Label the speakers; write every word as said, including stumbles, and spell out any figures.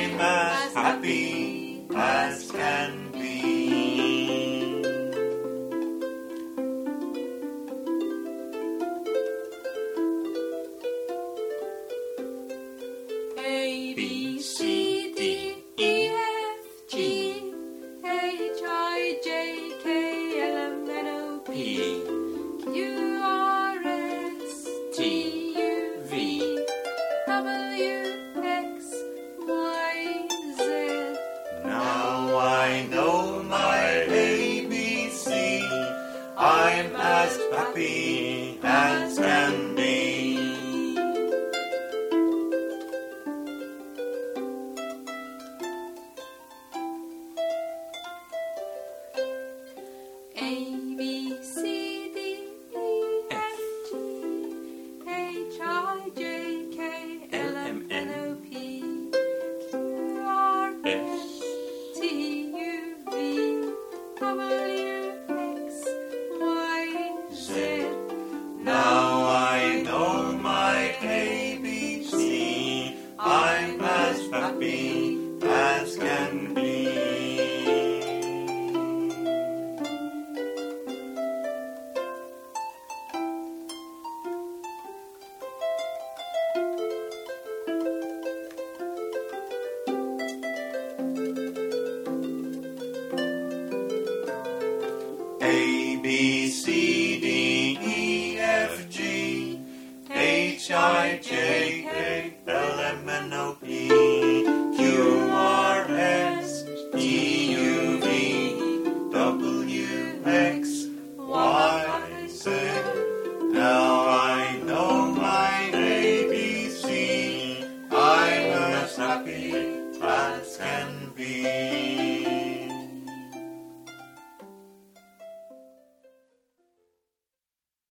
Speaker 1: I'm as happy as can be.
Speaker 2: A, B, C, D, E, F, G, H, I, J, K, L, M, N, O, P, Q, R, S, T, U, V, W, X, Y, Z.
Speaker 1: Now I know my A B C. I'm as happy as can be.
Speaker 2: A, B, C, D, E, F, G, H, I, J, K, L, M, N, O, P, Q, R, S, T, U, V, W, X, Y, Z.
Speaker 1: Now I know my A B C. I'm as happy as can be. A, B, C, D, E, F, G, H, I, J, K, L, M, N, O, P,